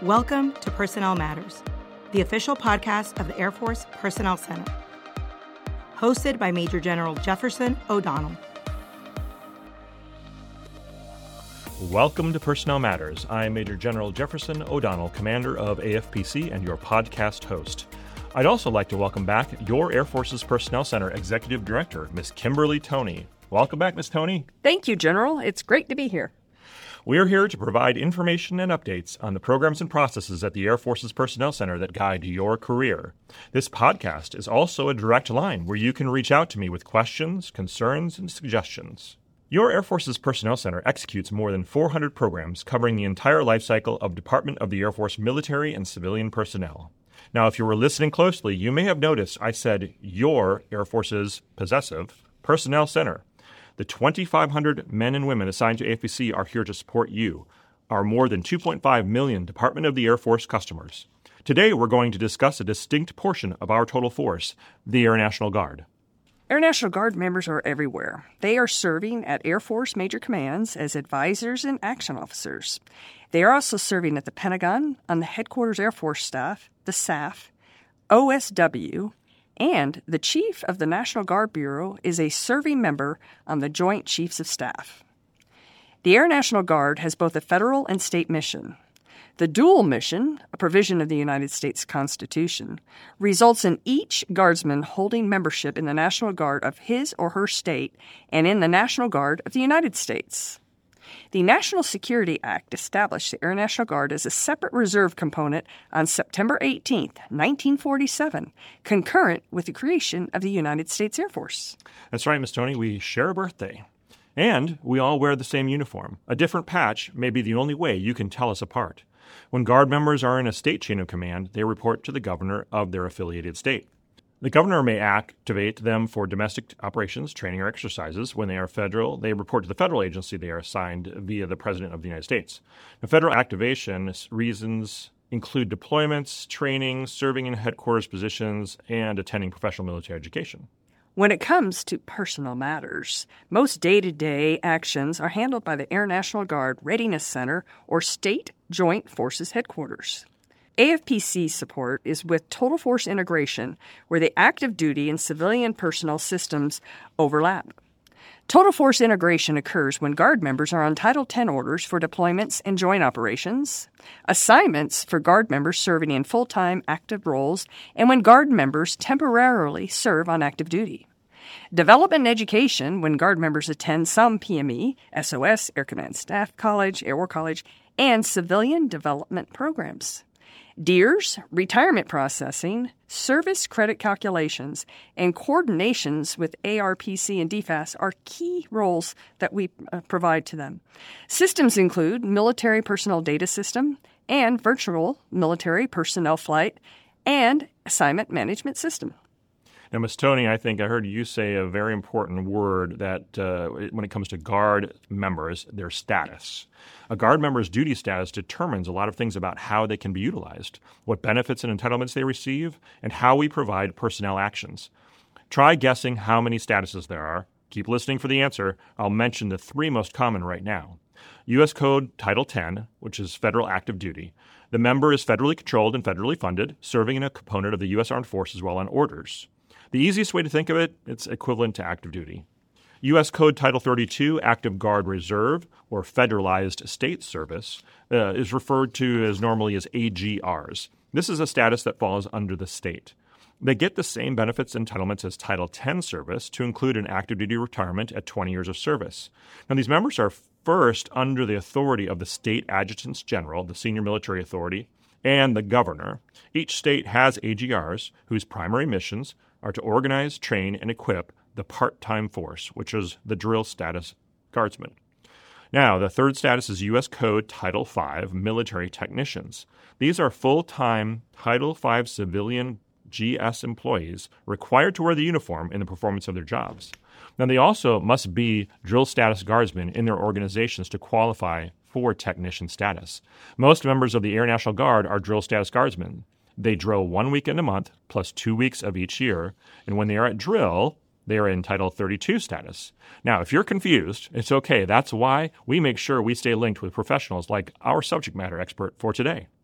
Welcome to Personnel Matters, the official podcast of the Air Force Personnel Center. Hosted by Major General Jefferson O'Donnell. Welcome to Personnel Matters. I'm Major General Jefferson O'Donnell, Commander of AFPC and your podcast host. I'd also like to welcome back your Air Force's Personnel Center Executive Director, Ms. Kimberly Toney. Welcome back, Ms. Toney. Thank you, General. It's great to be here. We're here to provide information and updates on the programs and processes at the Air Force's Personnel Center that guide your career. This podcast is also a direct line where you can reach out to me with questions, concerns, and suggestions. Your Air Force's Personnel Center executes more than 400 programs covering the entire life cycle of Department of the Air Force military and civilian personnel. Now, if you were listening closely, you may have noticed I said your Air Force's possessive Personnel Center. The 2,500 men and women assigned to AFPC are here to support you, our more than 2.5 million Department of the Air Force customers. Today, we're going to discuss a distinct portion of our total force, the Air National Guard. Air National Guard members are everywhere. They are serving at Air Force major commands as advisors and action officers. They are also serving at the Pentagon, on the Headquarters Air Force Staff, the SAF, OSW, and the Chief of the National Guard Bureau is a serving member on the Joint Chiefs of Staff. The Air National Guard has both a federal and state mission. The dual mission, a provision of the United States Constitution, results in each Guardsman holding membership in the National Guard of his or her state and in the National Guard of the United States. The National Security Act established the Air National Guard as a separate reserve component on September 18, 1947, concurrent with the creation of the United States Air Force. That's right, Ms. Toney. We share a birthday. And we all wear the same uniform. A different patch may be the only way you can tell us apart. When Guard members are in a state chain of command, they report to the governor of their affiliated state. The governor may activate them for domestic operations, training, or exercises. When they are federal, they report to the federal agency they are assigned via the President of the United States. The federal activation reasons include deployments, training, serving in headquarters positions, and attending professional military education. When it comes to personnel matters, most day-to-day actions are handled by the Air National Guard Readiness Center or State Joint Forces Headquarters. AFPC support is with Total Force Integration, where the active duty and civilian personnel systems overlap. Total Force Integration occurs when Guard members are on Title X orders for deployments and joint operations, assignments for Guard members serving in full-time active roles, and when Guard members temporarily serve on active duty. Development and education when Guard members attend some PME, SOS, Air Command Staff College, Air War College, and civilian development programs. DEERS, retirement processing, service credit calculations, and coordinations with ARPC and DFAS are key roles that we provide to them. Systems include Military Personnel Data System and Virtual Military Personnel Flight and Assignment Management System. Now, Ms. Toney, I think I heard you say a very important word that when it comes to Guard members, their status. A Guard member's duty status determines a lot of things about how they can be utilized, what benefits and entitlements they receive, and how we provide personnel actions. Try guessing how many statuses there are. Keep listening for the answer. I'll mention the three most common right now. U.S. Code Title X, which is federal active duty. The member is federally controlled and federally funded, serving in a component of the U.S. Armed Forces while on orders. The easiest way to think of it, it's equivalent to active duty. U.S. Code Title 32, Active Guard Reserve, or Federalized State Service, is referred to as normally as AGRs. This is a status that falls under the state. They get the same benefits and entitlements as Title X service to include an active duty retirement at 20 years of service. Now, these members are first under the authority of the state adjutants general, the senior military authority, and the governor. Each state has AGRs whose primary missions are to organize, train, and equip the part-time force, which is the drill status guardsmen. Now, the third status is U.S. Code Title V, military technicians. These are full-time Title V civilian GS employees required to wear the uniform in the performance of their jobs. Now, they also must be drill status guardsmen in their organizations to qualify for technician status. Most members of the Air National Guard are drill status guardsmen. They drill 1 weekend a month plus 2 weeks of each year, and when they are at drill, they are in Title 32 status. Now, if you're confused, it's okay. That's why we make sure we stay linked with professionals like our subject matter expert for today.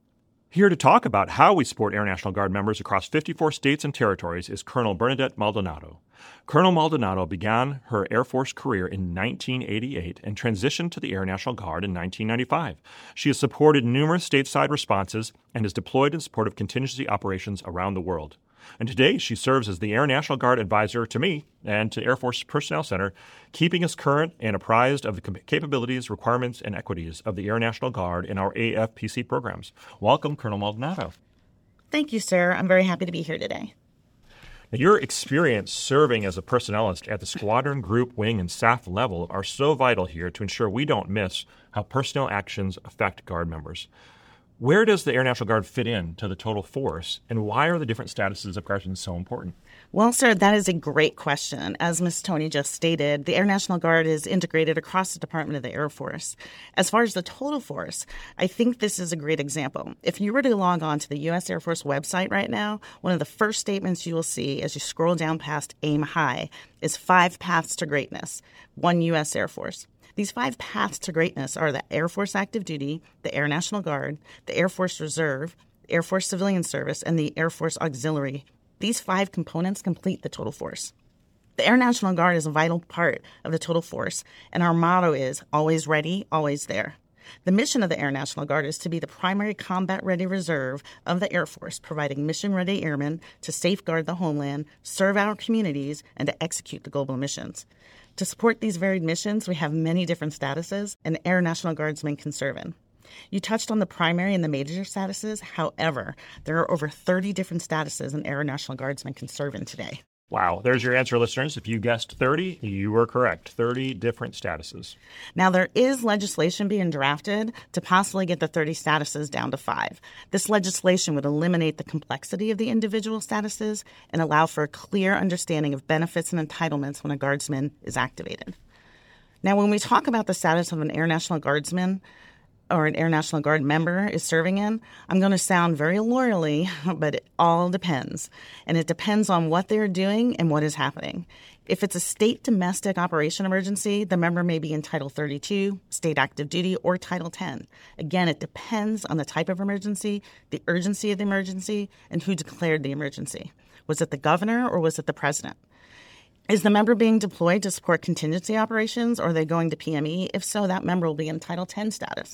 Here to talk about how we support Air National Guard members across 54 states and territories is Colonel Bernadette Maldonado. Colonel Maldonado began her Air Force career in 1988 and transitioned to the Air National Guard in 1995. She has supported numerous stateside responses and is deployed in support of contingency operations around the world. And today, she serves as the Air National Guard advisor to me and to Air Force Personnel Center, keeping us current and apprised of the capabilities, requirements, and equities of the Air National Guard in our AFPC programs. Welcome, Colonel Maldonado. Thank you, sir. I'm very happy to be here today. Now, your experience serving as a personnelist at the squadron, group, wing, and staff level are so vital here to ensure we don't miss how personnel actions affect Guard members. Where does the Air National Guard fit in to the total force, and why are the different statuses of Guardsmen so important? Well, sir, that is a great question. As Ms. Tony just stated, the Air National Guard is integrated across the Department of the Air Force. As far as the total force, I think this is a great example. If you were to log on to the U.S. Air Force website right now, one of the first statements you will see as you scroll down past Aim High is 5 paths to greatness, one U.S. Air Force. These 5 paths to greatness are the Air Force Active Duty, the Air National Guard, the Air Force Reserve, Air Force Civilian Service, and the Air Force Auxiliary. These 5 components complete the total force. The Air National Guard is a vital part of the total force, and our motto is always ready, always there. The mission of the Air National Guard is to be the primary combat-ready reserve of the Air Force, providing mission-ready airmen to safeguard the homeland, serve our communities, and to execute the global missions. To support these varied missions, we have many different statuses, and Air National Guardsmen can serve in. You touched on the primary and the major statuses. However, there are over 30 different statuses an Air National Guardsman can serve in today. Wow, there's your answer, listeners. If you guessed 30, you were correct. 30 different statuses. Now, there is legislation being drafted to possibly get the 30 statuses down to 5. This legislation would eliminate the complexity of the individual statuses and allow for a clear understanding of benefits and entitlements when a Guardsman is activated. Now, when we talk about the status of an Air National Guardsman or an Air National Guard member is serving in, I'm going to sound very lawyerly, but it all depends. And it depends on what they're doing and what is happening. If it's a state domestic operation emergency, the member may be in Title 32, State Active Duty, or Title 10. Again, it depends on the type of emergency, the urgency of the emergency, and who declared the emergency. Was it the governor or was it the president? Is the member being deployed to support contingency operations, or are they going to PME? If so, that member will be in Title 10 status.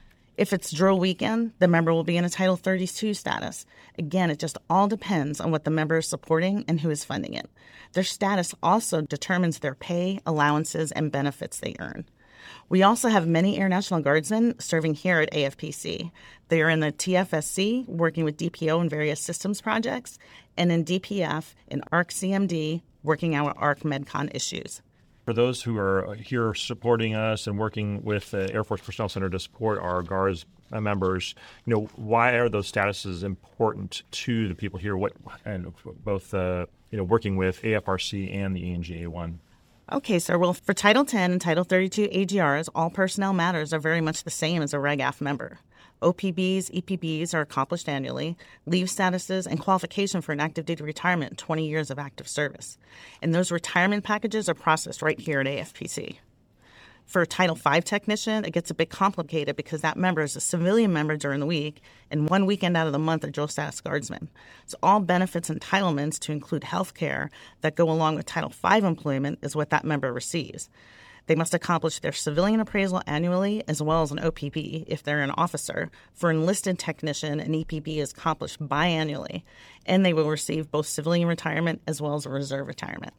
If it's drill weekend, the member will be in a Title 32 status. Again, it just all depends on what the member is supporting and who is funding it. Their status also determines their pay, allowances, and benefits they earn. We also have many Air National Guardsmen serving here at AFPC. They are in the TFSC, working with DPO and various systems projects, and in DPF and ARC-CMD, working our ARC-MedCon issues. For those who are here supporting us and working with the Air Force Personnel Center to support our Guards members, why are those statuses important to the people here? Both working with AFRC and the ANGA-1? Okay, sir. Well, for Title 10 and Title 32 AGRs, all personnel matters are very much the same as a Reg-AF member. OPBs, EPBs are accomplished annually, leave statuses, and qualification for an active duty retirement, 20 years of active service. And those retirement packages are processed right here at AFPC. For a Title V technician, it gets a bit complicated because that member is a civilian member during the week, and one weekend out of the month are dual status guardsmen. So all benefits and entitlements to include health care that go along with Title V employment is what that member receives. They must accomplish their civilian appraisal annually as well as an OPB if they're an officer. For enlisted technician, an EPB is accomplished biannually, and they will receive both civilian retirement as well as a reserve retirement.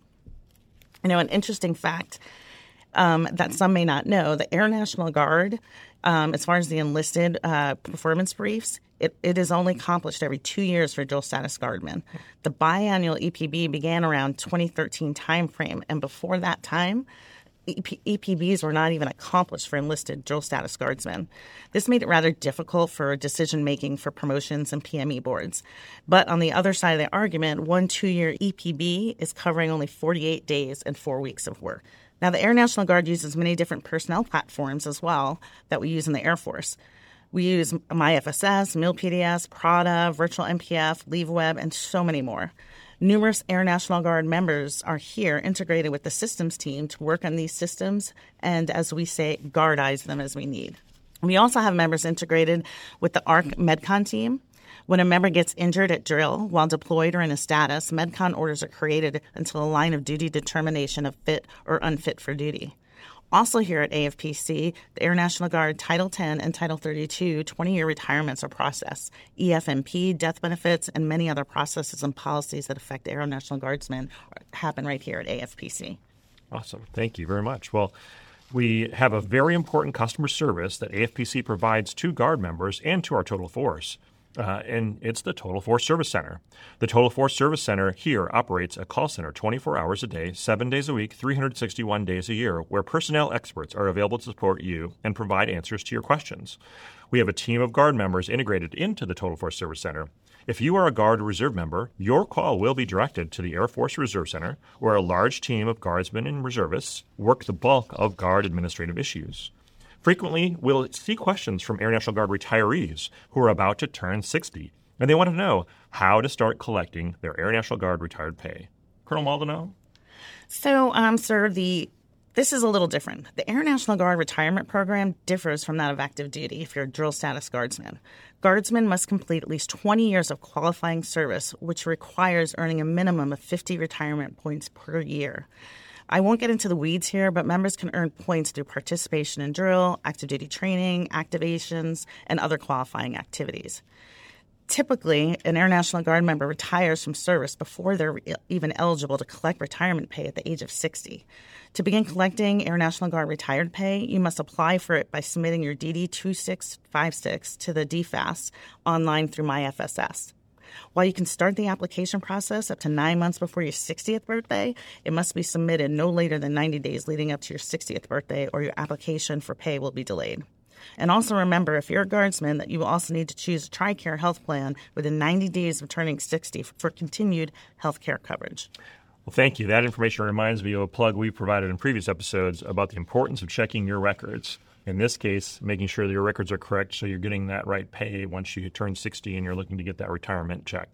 An interesting fact that some may not know, the Air National Guard, as far as the enlisted performance briefs, it is only accomplished every 2 years for dual status guardmen. The biannual EPB began around 2013 timeframe, and before that time, EPBs were not even accomplished for enlisted dual status guardsmen. This made it rather difficult for decision-making for promotions and PME boards. But on the other side of the argument, 1 2-year EPB is covering only 48 days and 4 weeks of work. Now, the Air National Guard uses many different personnel platforms as well that we use in the Air Force. We use MyFSS, MilPDS, Prada, Virtual MPF, LeaveWeb, and so many more. Numerous Air National Guard members are here integrated with the systems team to work on these systems and, as we say, guardize them as we need. We also have members integrated with the ARC MedCon team. When a member gets injured at drill while deployed or in a status, MedCon orders are created until a line of duty determination of fit or unfit for duty. Also here at AFPC, the Air National Guard Title 10 and Title 32 20-year retirements are processed. EFMP, death benefits, and many other processes and policies that affect Air National Guardsmen happen right here at AFPC. Awesome. Thank you very much. Well, we have a very important customer service that AFPC provides to Guard members and to our Total Force. And it's the Total Force Service Center. The Total Force Service Center here operates a call center 24 hours a day, 7 days a week, 361 days a year, where personnel experts are available to support you and provide answers to your questions. We have a team of Guard members integrated into the Total Force Service Center. If you are a Guard or Reserve member, your call will be directed to the Air Force Reserve Center, where a large team of Guardsmen and Reservists work the bulk of Guard administrative issues. Frequently, we'll see questions from Air National Guard retirees who are about to turn 60, and they want to know how to start collecting their Air National Guard retired pay. Colonel Maldonado? So, sir, this is a little different. The Air National Guard retirement program differs from that of active duty if you're a drill status guardsman. Guardsmen must complete at least 20 years of qualifying service, which requires earning a minimum of 50 retirement points per year. I won't get into the weeds here, but members can earn points through participation in drill, active duty training, activations, and other qualifying activities. Typically, an Air National Guard member retires from service before they're even eligible to collect retirement pay at the age of 60. To begin collecting Air National Guard retired pay, you must apply for it by submitting your DD 2656 to the DFAS online through MyFSS. While you can start the application process up to 9 months before your 60th birthday, it must be submitted no later than 90 days leading up to your 60th birthday, or your application for pay will be delayed. And also remember, if you're a Guardsman, that you will also need to choose a TRICARE health plan within 90 days of turning 60 for continued health care coverage. Well, thank you. That information reminds me of a plug we provided in previous episodes about the importance of checking your records. In this case, making sure that your records are correct so you're getting that right pay once you turn 60 and you're looking to get that retirement check.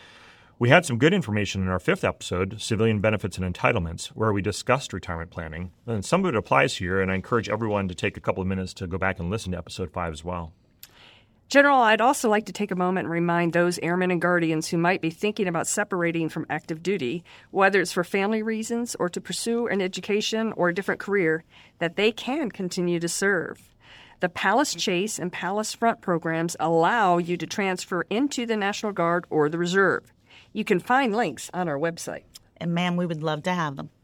We had some good information in our 5th episode, Civilian Benefits and Entitlements, where we discussed retirement planning. And some of it applies here, and I encourage everyone to take a couple of minutes to go back and listen to episode 5 as well. General, I'd also like to take a moment and remind those airmen and guardians who might be thinking about separating from active duty, whether it's for family reasons or to pursue an education or a different career, that they can continue to serve. The Palace Chase and Palace Front programs allow you to transfer into the National Guard or the Reserve. You can find links on our website. And, ma'am, we would love to have them.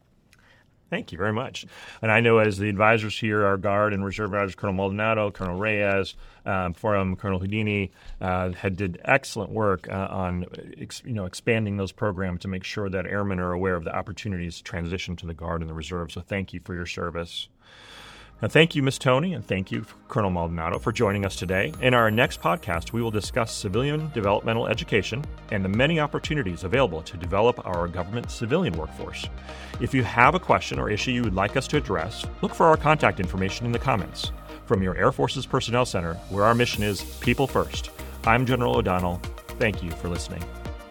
Thank you very much. And I know as the advisors here, our Guard and Reserve advisors, Colonel Maldonado, Colonel Reyes, from Colonel Houdini, did excellent work on expanding those programs to make sure that airmen are aware of the opportunities to transition to the Guard and the Reserve. So thank you for your service. Now, thank you, Ms. Tony, and thank you, Colonel Maldonado, for joining us today. In our next podcast, we will discuss civilian developmental education and the many opportunities available to develop our government civilian workforce. If you have a question or issue you would like us to address, look for our contact information in the comments. From your Air Force's Personnel Center, where our mission is people first, I'm General O'Donnell. Thank you for listening.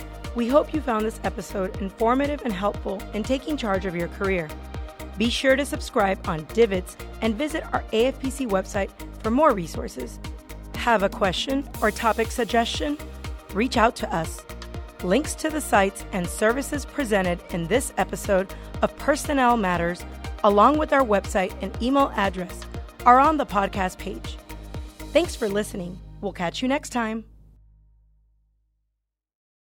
We hope you found this episode informative and helpful in taking charge of your career. Be sure to subscribe on Divots and visit our AFPC website for more resources. Have a question or topic suggestion? Reach out to us. Links to the sites and services presented in this episode of Personnel Matters, along with our website and email address, are on the podcast page. Thanks for listening. We'll catch you next time.